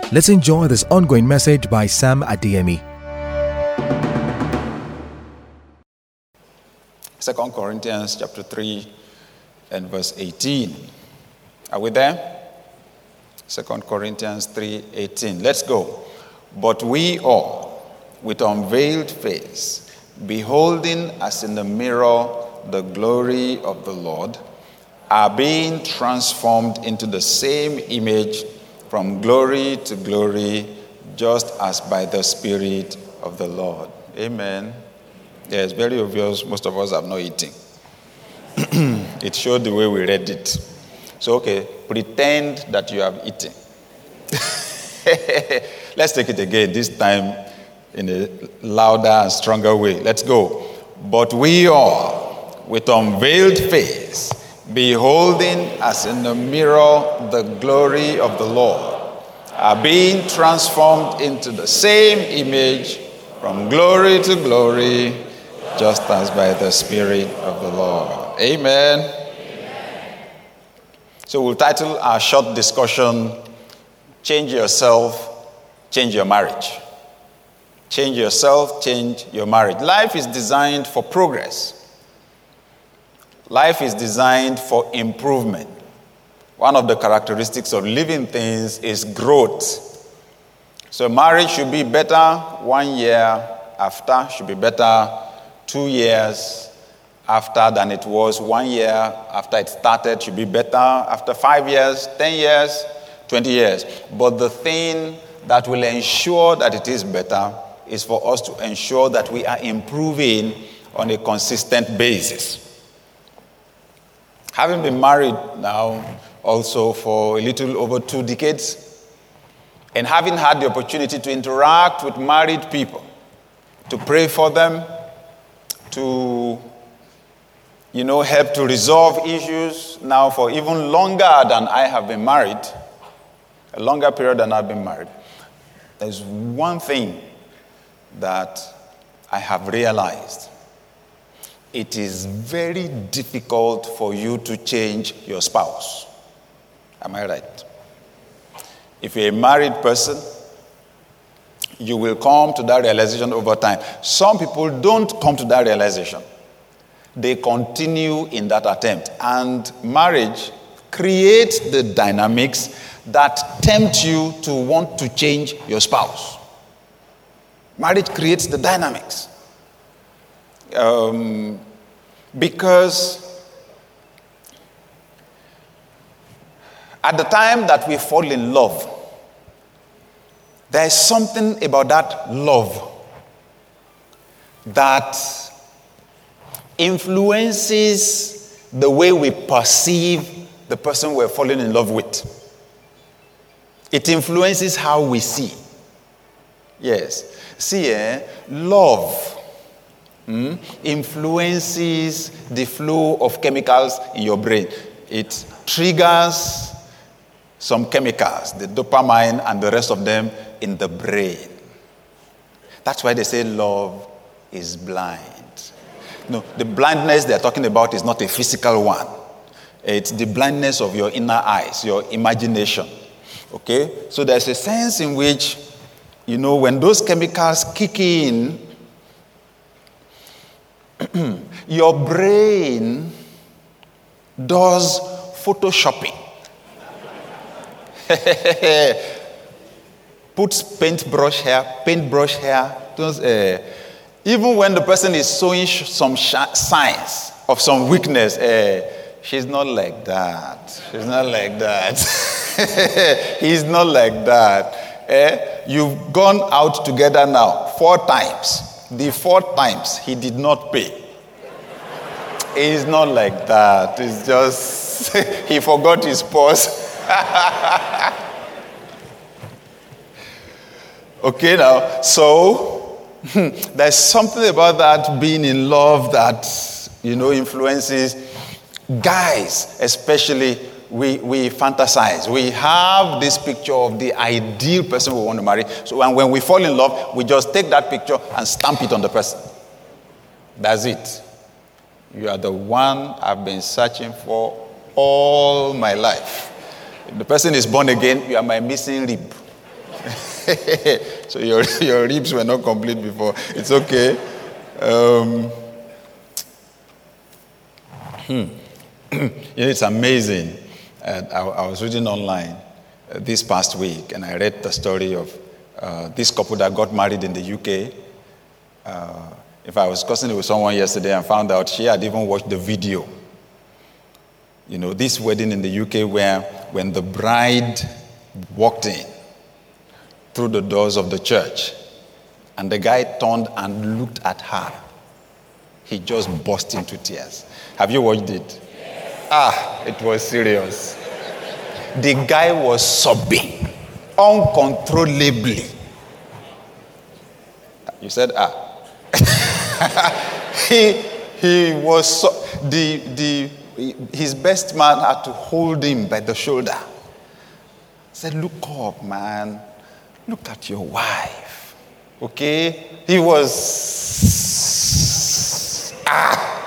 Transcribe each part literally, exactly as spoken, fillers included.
Let's enjoy this ongoing message by Sam Adeyemi. Second Corinthians chapter three and verse eighteen. Are we there? Second Corinthians three eighteen. Let's go. But we all, with unveiled face, beholding as in a mirror the glory of the Lord, are being transformed into the same image from glory to glory, just as by the Spirit of the Lord. Amen. Yeah, it's very obvious most of us have not eaten. It showed the way we read it. So, okay, pretend that you have eaten. Let's take it again, this time in a louder and stronger way. Let's go. But we all, with unveiled face, beholding as in a mirror the glory of the Lord, are being transformed into the same image from glory to glory, just as by the Spirit of the Lord. Amen. Amen. So we'll title our short discussion, Change Yourself, Change Your Marriage. Change yourself, change your marriage. Life is designed for progress. Life is designed for improvement. One of the characteristics of living things is growth. So marriage should be better one year after, should be better two years after than it was one year after it started, should be better after five years, ten years, twenty years. But the thing that will ensure that it is better is for us to ensure that we are improving on a consistent basis. Having been married now also for a little over two decades, and having had the opportunity to interact with married people, to pray for them, to, you know, help to resolve issues now for even longer than I have been married, a longer period than I've been married, there's one thing that I have realized. It is very difficult for you to change your spouse. Am I right? If you're a married person, you will come to that realization over time. Some people don't come to that realization. They continue in that attempt. And marriage creates the dynamics that tempt you to want to change your spouse. Marriage creates the dynamics. Um, because at the time that we fall in love, there is something about that love that influences the way we perceive the person we're falling in love with. It influences how we see. Yes. See, eh, love mm, influences the flow of chemicals in your brain. It triggers some chemicals, the dopamine and the rest of them in the brain. That's why they say love is blind. No, the blindness they're talking about is not a physical one. It's the blindness of your inner eyes, your imagination. Okay? So there's a sense in which, you know, when those chemicals kick in, your brain does photoshopping. Puts paintbrush here, paintbrush here. Does, uh, even when the person is showing sh- some sh- signs of some weakness, uh, she's not like that. She's not like that. He's not like that. Eh, you've gone out together now four times. The fourth times, he did not pay. He's not like that. It's just, he forgot his purse. Okay, now, so there's something about that being in love that, you know, influences guys, especially. We we fantasize. We have this picture of the ideal person we want to marry. So when, when we fall in love, we just take that picture and stamp it on the person. That's it. You are the one I've been searching for all my life. If the person is born again, you are my missing rib. So your, your ribs were not complete before. It's okay. Um, hmm. You know, it's amazing. Uh, I, I was reading online uh, this past week, and I read the story of uh, this couple that got married in the U K. Uh, if I was discussing it with someone yesterday and found out she had even watched the video. You know, this wedding in the U K where when the bride walked in through the doors of the church and the guy turned and looked at her, he just burst into tears. Have you watched it? Yes. Ah, it was serious. The guy was sobbing uncontrollably. You said, ah. he he was so, the the his best man had to hold him by the shoulder. Said, look up, man. Look at your wife. Okay? He was ah.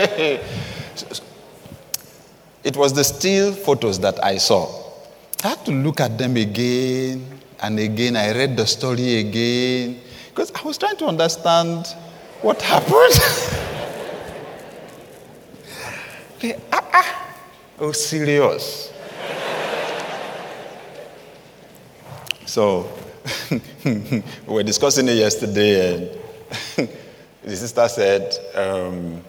It was the still photos that I saw. I had to look at them again and again. I read the story again because I was trying to understand what happened. Okay, ah, ah. Oh, serious. So, we were discussing it yesterday, and the sister said um,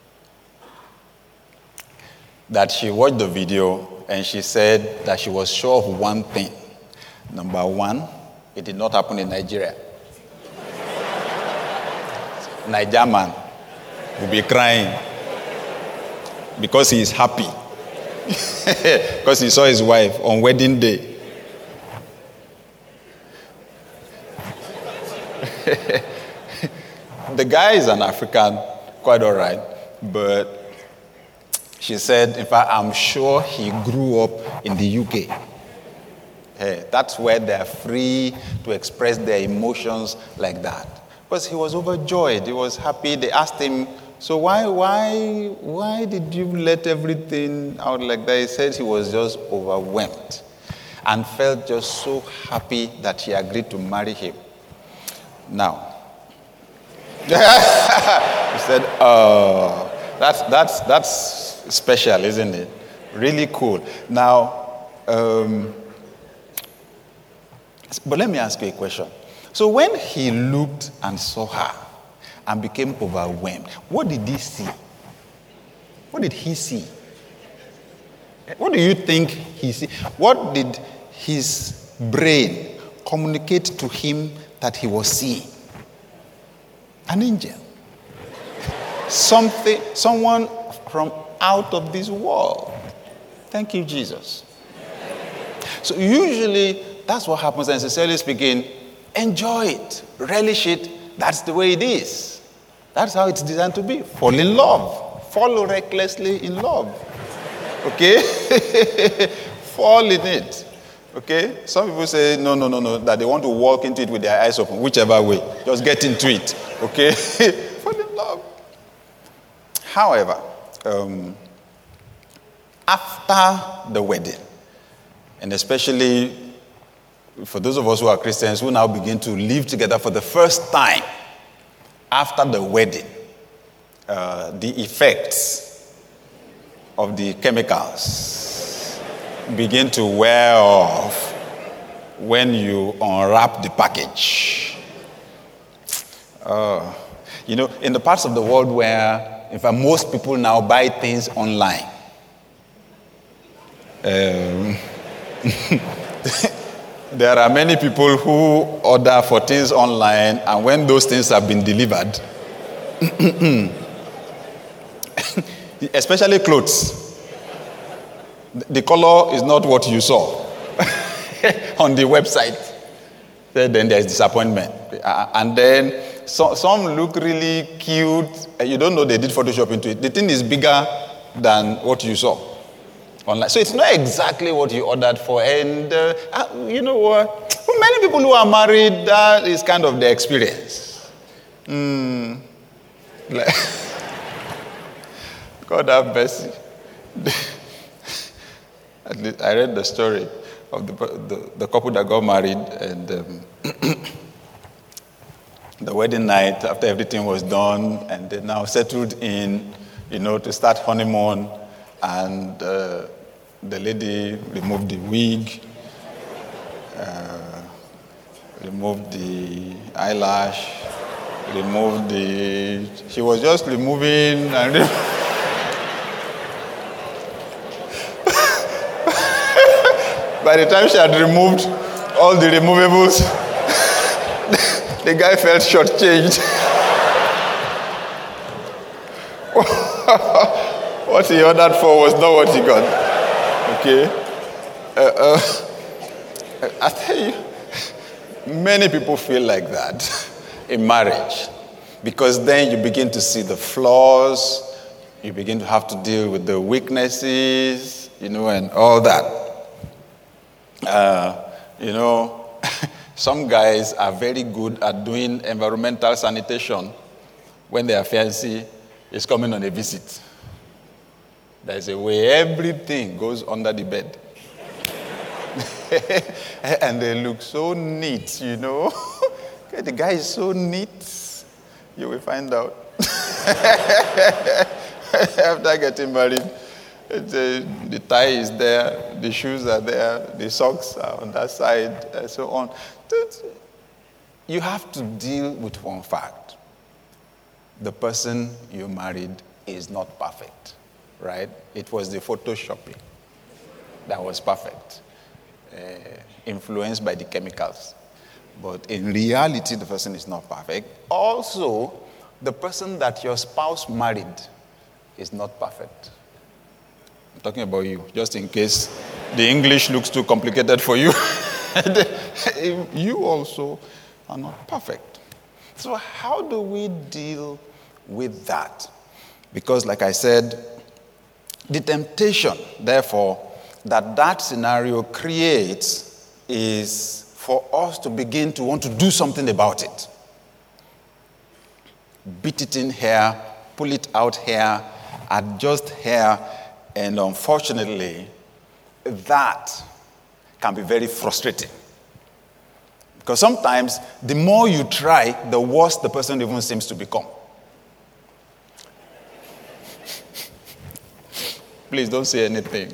that she watched the video, and she said that she was sure of one thing. Number one, it did not happen in Nigeria. Niger man will be crying because he is happy because he saw his wife on wedding day. The guy is an African, quite all right, but she said, in fact, I'm sure he grew up in the U K. Hey, that's where they're free to express their emotions like that. Because he was overjoyed, he was happy. They asked him, so why, why, why did you let everything out like that? He said he was just overwhelmed and felt just so happy that she agreed to marry him. Now, he said, oh, that's, that's, that's special, isn't it? Really cool. Now, um, but let me ask you a question. So when he looked and saw her and became overwhelmed, what did he see? What did he see? What do you think he see? What did his brain communicate to him that he was seeing? An angel. Something, someone from out of this world. Thank you, Jesus. So usually, that's what happens, and sincerely speaking, enjoy it, relish it. That's the way it is. That's how it's designed to be. Fall in love. Fall recklessly in love. Okay? Fall in it. Okay? Some people say, no, no, no, no, that they want to walk into it with their eyes open, whichever way. Just get into it. Okay? Fall in love. However, um, after the wedding, and especially for those of us who are Christians who now begin to live together for the first time after the wedding, uh, the effects of the chemicals begin to wear off when you unwrap the package. Uh, you know, in the parts of the world where, in fact, most people now buy things online. Um, There are many people who order for things online, and when those things have been delivered, especially clothes, the color is not what you saw on the website. Then there's disappointment. And then so, some look really cute. You don't know they did Photoshop into it. The thing is bigger than what you saw online. So it's not exactly what you ordered for. And uh, you know what? For many people who are married, that is kind of the experience. Mm. God have mercy. At least I read the story of the, the, the couple that got married, and um, the wedding night, after everything was done, and they now settled in, you know, to start honeymoon, and uh, the lady removed the wig, uh, removed the eyelash, removed the... She was just removing and... Re- By the time she had removed all the removables, the guy felt shortchanged. What he ordered for was not what he got. Okay? Uh, uh, I tell you, many people feel like that in marriage, because then you begin to see the flaws, you begin to have to deal with the weaknesses, you know, and all that. Uh, you know, some guys are very good at doing environmental sanitation when their fiancé is coming on a visit. There's a way everything goes under the bed. And they look so neat, you know. Okay, the guy is so neat. You will find out. After getting married, the, the tie is there, the shoes are there, the socks are on that side, and so on. You have to deal with one fact. The person you married is not perfect, right? It was the photoshopping that was perfect, uh, influenced by the chemicals. But in reality, the person is not perfect. Also, the person that your spouse married is not perfect. I'm talking about you, just in case the English looks too complicated for you. You also are not perfect. So how do we deal with that? Because like I said, the temptation, therefore, that that scenario creates is for us to begin to want to do something about it. Beat it in here, pull it out here, adjust here, and unfortunately, that can be very frustrating. Because sometimes, the more you try, the worse the person even seems to become. Please don't say anything.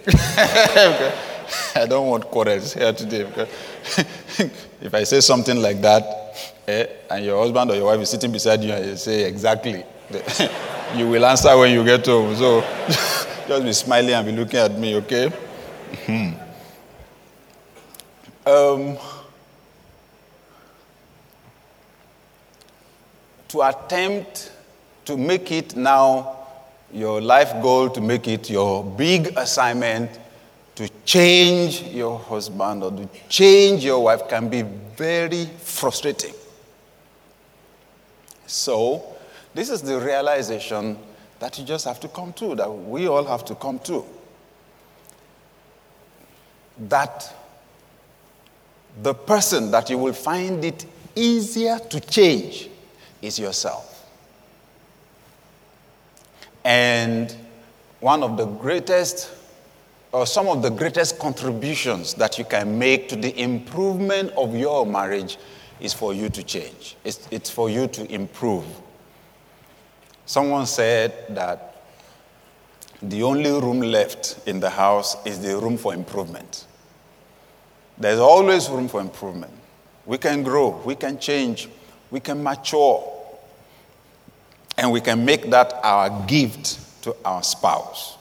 I don't want quarrels here today. If I say something like that, eh, and your husband or your wife is sitting beside you and you say exactly, you will answer when you get home. So just be smiling and be looking at me, okay? Mm-hmm. Um, to attempt to make it now your life goal, to make it your big assignment, to change your husband or to change your wife can be very frustrating. So, this is the realization that you just have to come to, that we all have to come to. That the person that you will find it easier to change is yourself. And one of the greatest, or some of the greatest contributions that you can make to the improvement of your marriage is for you to change. It's, it's for you to improve. Someone said that the only room left in the house is the room for improvement. There's always room for improvement. We can grow, we can change, we can mature, and we can make that our gift to our spouse.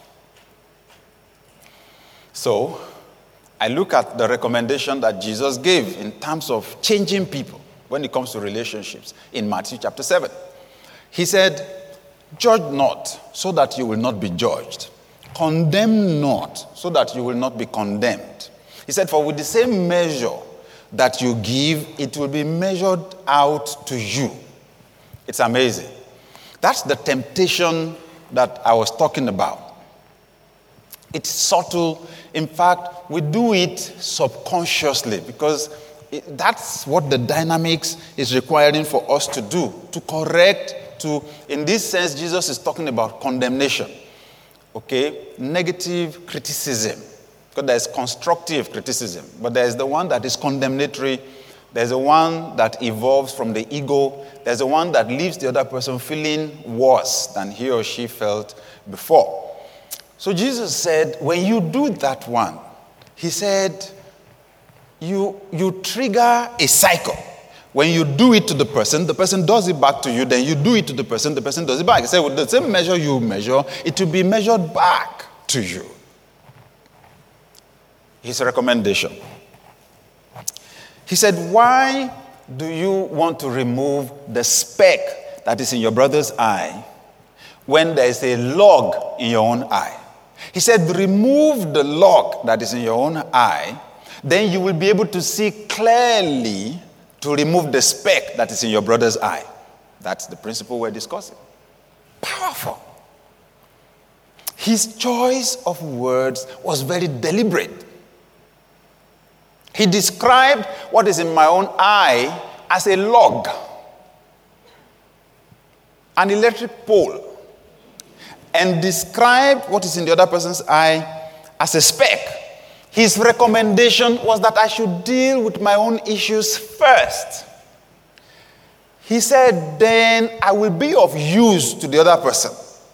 So, I look at the recommendation that Jesus gave in terms of changing people when it comes to relationships in Matthew chapter seven. He said, "Judge not, so that you will not be judged. Condemn not, so that you will not be condemned." He said, "For with the same measure that you give, it will be measured out to you." It's amazing. That's the temptation that I was talking about. It's subtle. In fact, we do it subconsciously because it, that's what the dynamics is requiring for us to do, to correct, to, in this sense, Jesus is talking about condemnation, okay? Negative criticism, Because there's constructive criticism, but there's the one that is condemnatory. There's the one that evolves from the ego. There's the one that leaves the other person feeling worse than he or she felt before. So Jesus said, when you do that one, he said, you, you trigger a cycle. When you do it to the person, the person does it back to you, then you do it to the person, the person does it back. He said, with the same measure you measure, it will be measured back to you. His recommendation. He said, why do you want to remove the speck that is in your brother's eye when there is a log in your own eye? He said, remove the log that is in your own eye, then you will be able to see clearly to remove the speck that is in your brother's eye. That's the principle we're discussing. Powerful. His choice of words was very deliberate. He described what is in my own eye as a log, an electric pole, and described what is in the other person's eye as a speck. His recommendation was that I should deal with my own issues first. He said, then I will be of use to the other person.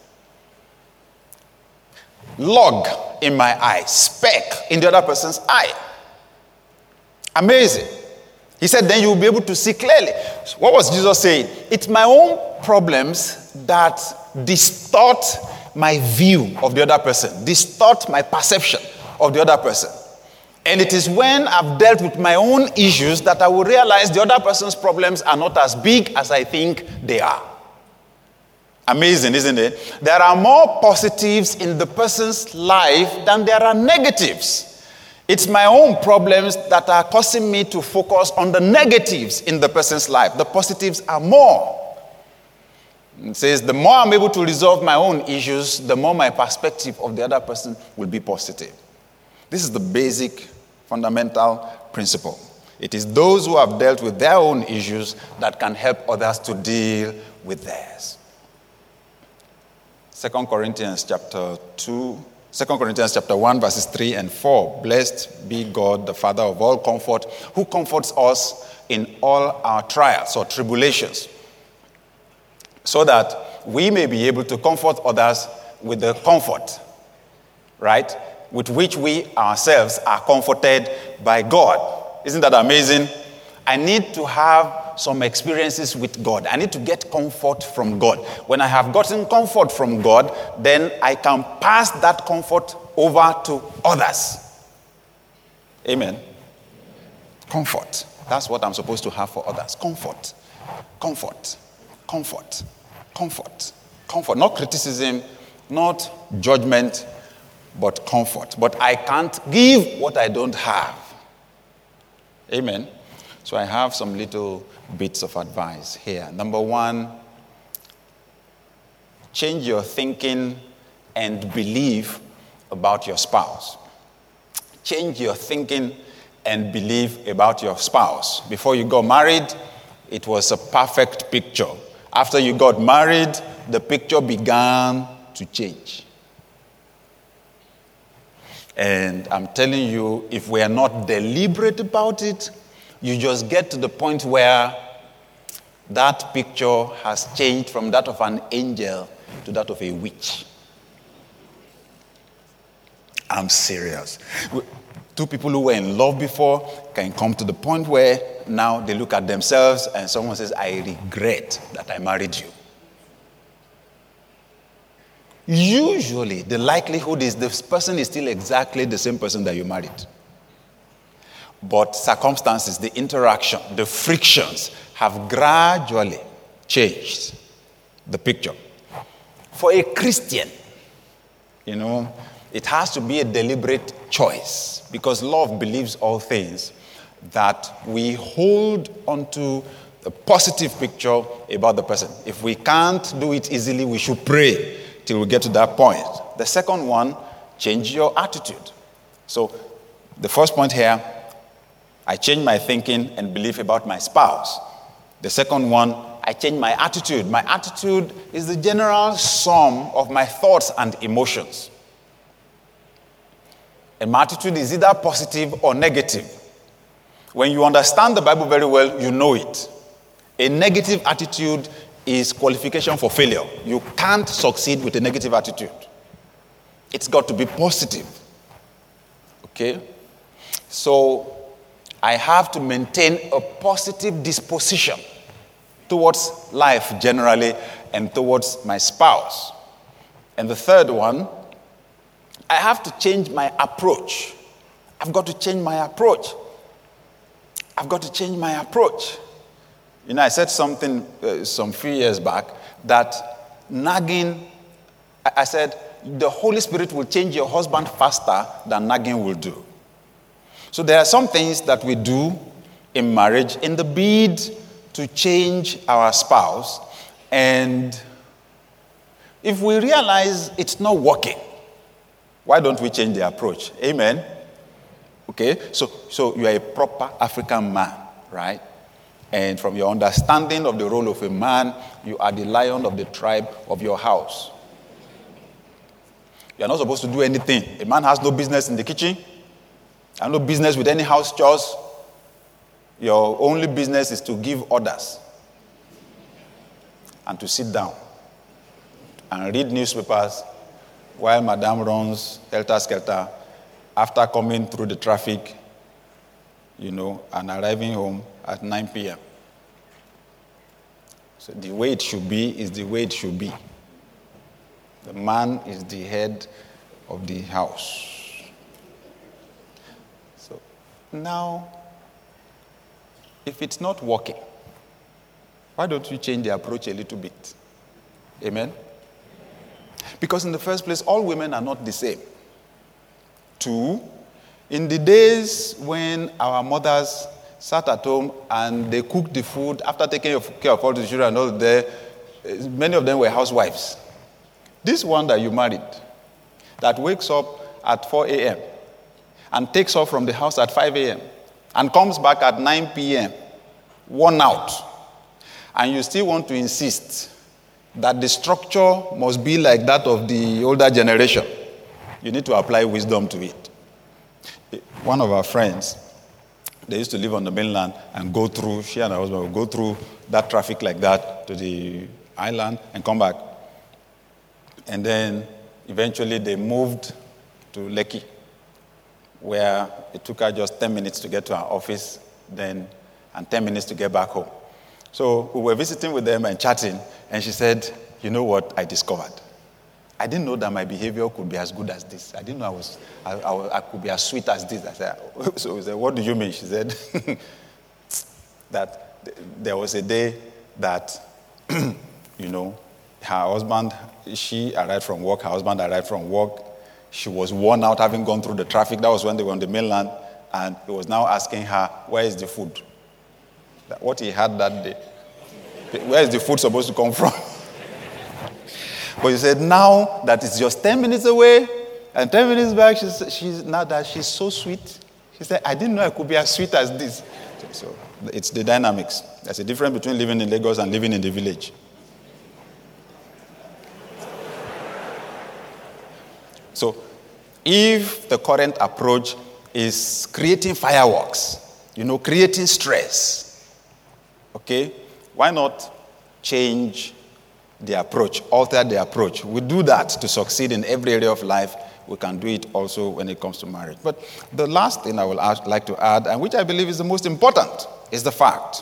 Log in my eye, speck in the other person's eye. Amazing. He said, then you will be able to see clearly. What was Jesus saying? It's my own problems that distort my view of the other person, distort my perception of the other person. And it is when I've dealt with my own issues that I will realize the other person's problems are not as big as I think they are. Amazing, isn't it? There are more positives in the person's life than there are negatives. It's my own problems that are causing me to focus on the negatives in the person's life. The positives are more. It says, the more I'm able to resolve my own issues, the more my perspective of the other person will be positive. This is the basic, fundamental principle. It is those who have dealt with their own issues that can help others to deal with theirs. Second Corinthians chapter two, Second Corinthians chapter one, verses three and four. Blessed be God, the Father of all comfort, who comforts us in all our trials or tribulations, so that we may be able to comfort others with the comfort, right, with which we ourselves are comforted by God. Isn't that amazing? I need to have some experiences with God. I need to get comfort from God. When I have gotten comfort from God, then I can pass that comfort over to others. Amen. Comfort. That's what I'm supposed to have for others. Comfort. Comfort. Comfort. Comfort. Comfort. Not criticism, not judgment, but comfort. But I can't give what I don't have. Amen. So I have some little bits of advice here. Number one, change your thinking and belief about your spouse. Change your thinking and belief about your spouse. Before you got married, it was a perfect picture. After you got married, the picture began to change. And I'm telling you, if we are not deliberate about it, you just get to the point where that picture has changed from that of an angel to that of a witch. I'm serious. Two people who were in love before can come to the point where now they look at themselves and someone says, I regret that I married you. Usually, the likelihood is this person is still exactly the same person that you married. But circumstances, the interaction, the frictions have gradually changed the picture. For a Christian, you know, it has to be a deliberate choice because love believes all things, that we hold onto a positive picture about the person. If we can't do it easily, we should pray till we get to that point. The second one, change your attitude. So the first point here, I change my thinking and belief about my spouse. The second one, I change my attitude. My attitude is the general sum of my thoughts and emotions. And my attitude is either positive or negative. When you understand the Bible very well, you know it. A negative attitude is qualification for failure. You can't succeed with a negative attitude. It's got to be positive. Okay? So, I have to maintain a positive disposition towards life generally and towards my spouse. And the third one, I have to change my approach. I've got to change my approach. I've got to change my approach. You know, I said something uh, some few years back that nagging, I, I said, the Holy Spirit will change your husband faster than nagging will do. So there are some things that we do in marriage in the bid to change our spouse. And if we realize it's not working, why don't we change the approach? Amen? Okay, so, so you are a proper African man, right? And from your understanding of the role of a man, you are the lion of the tribe of your house. You are not supposed to do anything. A man has no business in the kitchen. And no business with any house chores. Your only business is to give orders and to sit down and read newspapers while Madame runs helter-skelter after coming through the traffic, you know, and arriving home at nine p.m. So the way it should be is the way it should be. The man is the head of the house. Now, if it's not working, why don't you change the approach a little bit? Amen? Because in the first place, all women are not the same. Two, in the days when our mothers sat at home and they cooked the food after taking care of all the children and all there, many of them were housewives. This one that you married, that wakes up at four a.m., and takes off from the house at five a.m. and comes back at nine p.m., worn out, and you still want to insist that the structure must be like that of the older generation, you need to apply wisdom to it. One of our friends, they used to live on the mainland and go through, she and her husband would go through that traffic like that to the island and come back. And then eventually they moved to Lekki, where it took her just ten minutes to get to her office, then, and ten minutes to get back home. So we were visiting with them and chatting, and she said, you know what I discovered? I didn't know that my behavior could be as good as this. I didn't know I was, I, I, I could be as sweet as this. I said, so we said, what do you mean? She said, that there was a day that, you know, her husband, she arrived from work, her husband arrived from work. She was worn out having gone through the traffic. That was when they were on the mainland. And he was now asking her, where is the food? What he had that day. Where is the food supposed to come from? But he said, now that it's just ten minutes away, and ten minutes back, she's, she's now that she's so sweet. She said, I didn't know I could be as sweet as this. So it's the dynamics. There's a difference between living in Lagos and living in the village. So, if the current approach is creating fireworks, you know, creating stress, okay, why not change the approach, alter the approach? We do that to succeed in every area of life. We can do it also when it comes to marriage. But the last thing I would like to add, and which I believe is the most important, is the fact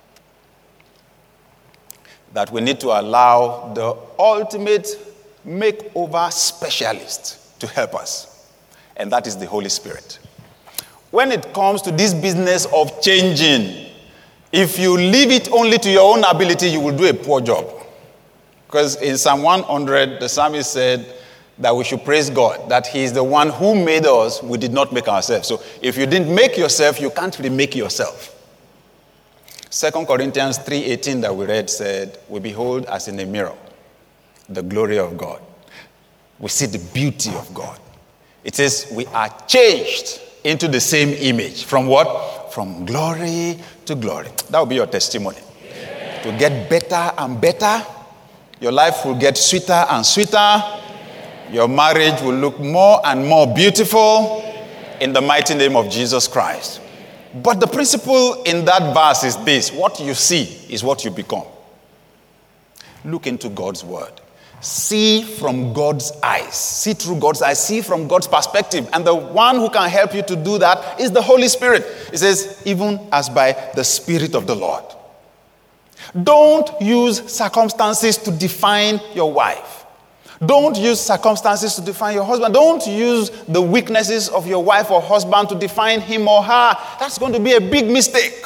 that we need to allow the ultimate makeover specialist to help us, and that is the Holy Spirit. When it comes to this business of changing, if you leave it only to your own ability, you will do a poor job. Because in Psalm one hundred, the psalmist said that we should praise God, that He is the one who made us, we did not make ourselves. So if you didn't make yourself, you can't remake yourself. Second Corinthians three eighteen that we read said, we behold as in a mirror the glory of God. We see the beauty of God. It says we are changed into the same image. From what? From glory to glory. That will be your testimony. Amen. To get better and better. Your life will get sweeter and sweeter. Amen. Your marriage will look more and more beautiful. Amen. In the mighty name of Jesus Christ. But the principle in that verse is this: what you see is what you become. Look into God's word. See from God's eyes. See through God's eyes. See from God's perspective. And the one who can help you to do that is the Holy Spirit. It says, even as by the Spirit of the Lord. Don't use circumstances to define your wife. Don't use circumstances to define your husband. Don't use the weaknesses of your wife or husband to define him or her. That's going to be a big mistake.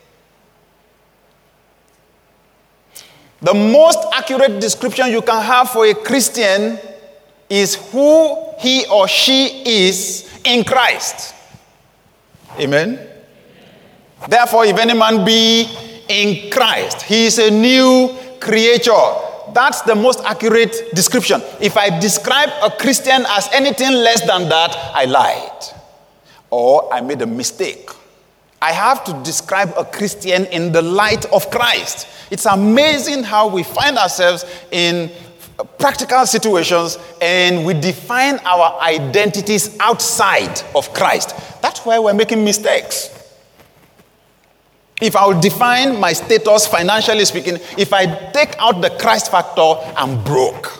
The most accurate description you can have for a Christian is who he or she is in Christ. Amen? Therefore, if any man be in Christ, he is a new creature. That's the most accurate description. If I describe a Christian as anything less than that, I lied. Or I made a mistake. I have to describe a Christian in the light of Christ. It's amazing how we find ourselves in practical situations and we define our identities outside of Christ. That's why we're making mistakes. If I will define my status financially speaking, if I take out the Christ factor, I'm broke.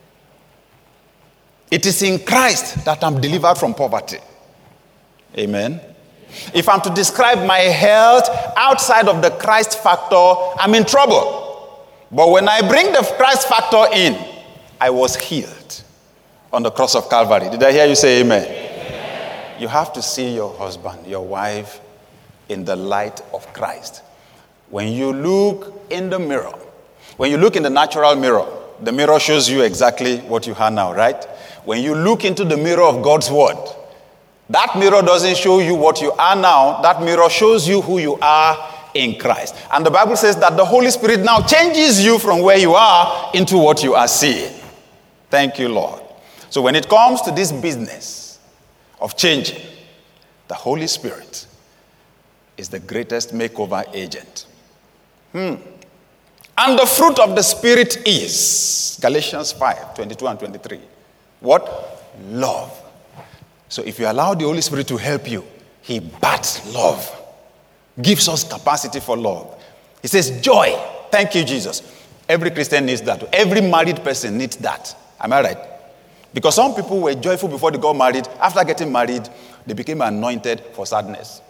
It is in Christ that I'm delivered from poverty. Amen. If I'm to describe my health outside of the Christ factor, I'm in trouble. But when I bring the Christ factor in, I was healed on the cross of Calvary. Did I hear you say amen? Amen. You have to see your husband, your wife, in the light of Christ. When you look in the mirror, when you look in the natural mirror, the mirror shows you exactly what you are now, right? When you look into the mirror of God's word, that mirror doesn't show you what you are now. That mirror shows you who you are in Christ. And the Bible says that the Holy Spirit now changes you from where you are into what you are seeing. Thank you, Lord. So when it comes to this business of changing, the Holy Spirit is the greatest makeover agent. Hmm. And the fruit of the Spirit is Galatians five, twenty-two and twenty-three. What? Love. So if you allow the Holy Spirit to help you, he bats love. Gives us capacity for love. He says joy. Thank you, Jesus. Every Christian needs that. Every married person needs that. Am I right? Because some people were joyful before they got married. After getting married, they became anointed for sadness.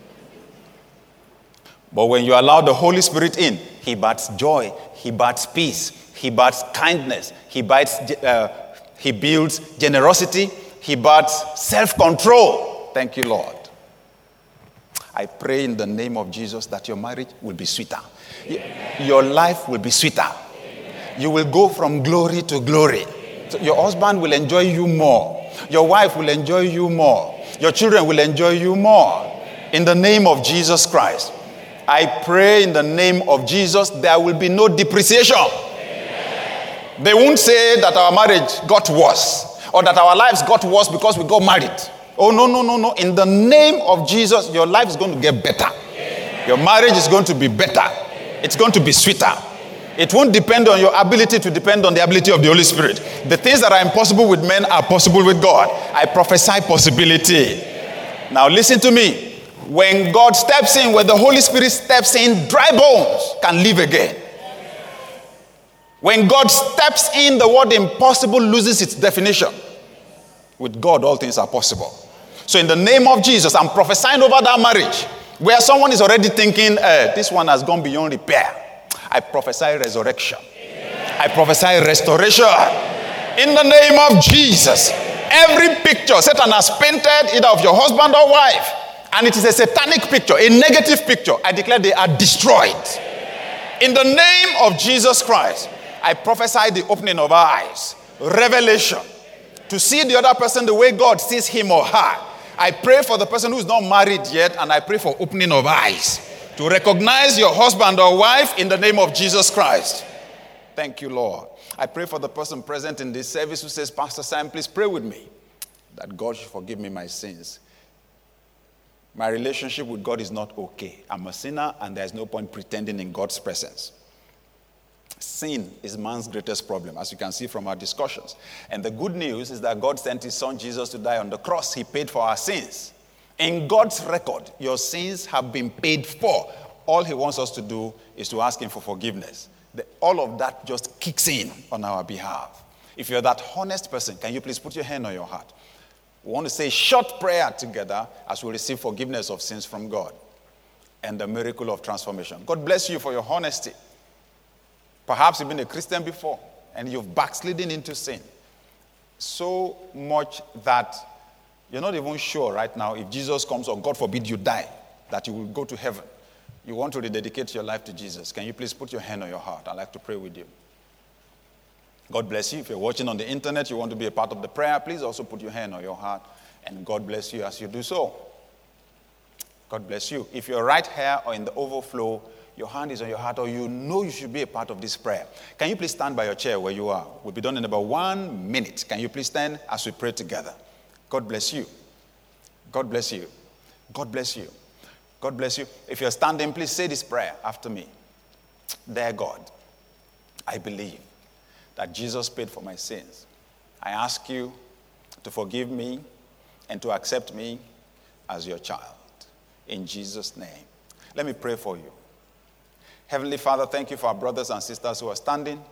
But when you allow the Holy Spirit in, he bats joy. He bats peace. He bats kindness. He bats, uh, he builds generosity. He bats self-control. Thank you, Lord. I pray in the name of Jesus that your marriage will be sweeter. Amen. Your life will be sweeter. Amen. You will go from glory to glory. So your husband will enjoy you more. Your wife will enjoy you more. Your children will enjoy you more. In the name of Jesus Christ. I pray in the name of Jesus there will be no depreciation. Amen. They won't say that our marriage got worse. Or that our lives got worse because we got married. Oh, no, no, no, no. In the name of Jesus, your life is going to get better. Amen. Your marriage is going to be better. Amen. It's going to be sweeter. Amen. It won't depend on your ability to depend on the ability of the Holy Spirit. The things that are impossible with men are possible with God. I prophesy possibility. Amen. Now listen to me. When God steps in, when the Holy Spirit steps in, dry bones can live again. When God steps in, the word impossible loses its definition. With God, all things are possible. So in the name of Jesus, I'm prophesying over that marriage where someone is already thinking, eh, this one has gone beyond repair. I prophesy resurrection. Amen. I prophesy restoration. Amen. In the name of Jesus. Every picture Satan has painted, either of your husband or wife, and it is a satanic picture, a negative picture, I declare they are destroyed. Amen. In the name of Jesus Christ. I prophesy the opening of eyes, revelation, to see the other person the way God sees him or her. I pray for the person who's not married yet, and I pray for opening of eyes, to recognize your husband or wife in the name of Jesus Christ. Thank you, Lord. I pray for the person present in this service who says, Pastor Sam, please pray with me that God should forgive me my sins. My relationship with God is not okay. I'm a sinner, and there's no point pretending in God's presence. Sin is man's greatest problem, as you can see from our discussions. And the good news is that God sent his son Jesus to die on the cross. He paid for our sins. In God's record, your sins have been paid for. All he wants us to do is to ask him for forgiveness. The, all of that just kicks in on our behalf. If you're that honest person, can you please put your hand on your heart? We want to say a short prayer together as we receive forgiveness of sins from God and the miracle of transformation. God bless you for your honesty. Perhaps you've been a Christian before and you've backslidden into sin so much that you're not even sure right now if Jesus comes or God forbid you die, that you will go to heaven. You want to rededicate your life to Jesus. Can you please put your hand on your heart? I'd like to pray with you. God bless you. If you're watching on the internet, you want to be a part of the prayer, please also put your hand on your heart. And God bless you as you do so. God bless you. If you're right here or in the overflow, your hand is on your heart, or you know you should be a part of this prayer, can you please stand by your chair where you are? We'll be done in about one minute. Can you please stand as we pray together? God bless you. God bless you. God bless you. God bless you. If you're standing, please say this prayer after me. Dear God, I believe that Jesus paid for my sins. I ask you to forgive me and to accept me as your child. In Jesus' name. Let me pray for you. Heavenly Father, thank you for our brothers and sisters who are standing.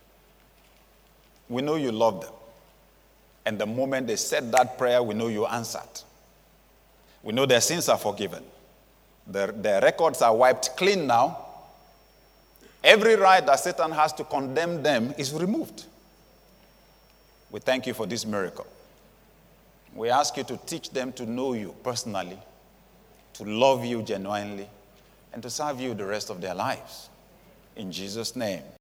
We know you love them. And the moment they said that prayer, we know you answered. We know their sins are forgiven. Their, their records are wiped clean now. Every right that Satan has to condemn them is removed. We thank you for this miracle. We ask you to teach them to know you personally, to love you genuinely, and to serve you the rest of their lives. In Jesus' name.